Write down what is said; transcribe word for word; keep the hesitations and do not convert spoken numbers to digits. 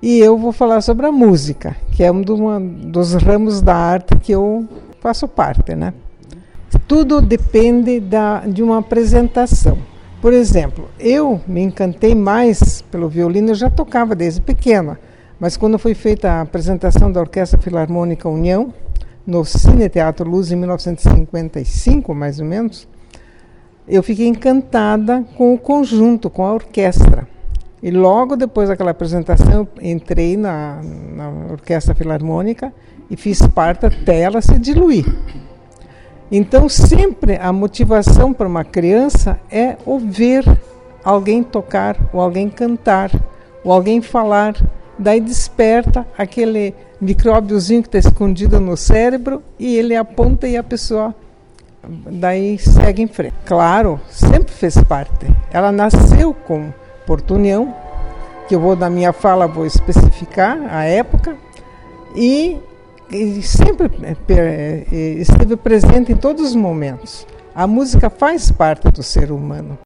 E eu vou falar sobre a música, que é um do uma, dos ramos da arte que eu faço parte, né? Tudo depende da, de uma apresentação. Por exemplo, eu me encantei mais pelo violino, eu já tocava desde pequena, mas quando foi feita a apresentação da Orquestra Filarmônica União, no Cine Teatro Luz, em mil novecentos e cinquenta e cinco, mais ou menos, eu fiquei encantada com o conjunto, com a orquestra. E logo depois daquela apresentação, eu entrei na, na Orquestra Filarmônica e fiz parte até ela se diluir. Então, sempre a motivação para uma criança é ouvir alguém tocar, ou alguém cantar, ou alguém falar. Daí desperta aquele micróbiozinho que está escondido no cérebro e ele aponta e a pessoa daí segue em frente. Claro, sempre fez parte. Ela nasceu com Porto União, que eu vou, na minha fala, vou especificar a época, e, e sempre esteve presente em todos os momentos. A música faz parte do ser humano.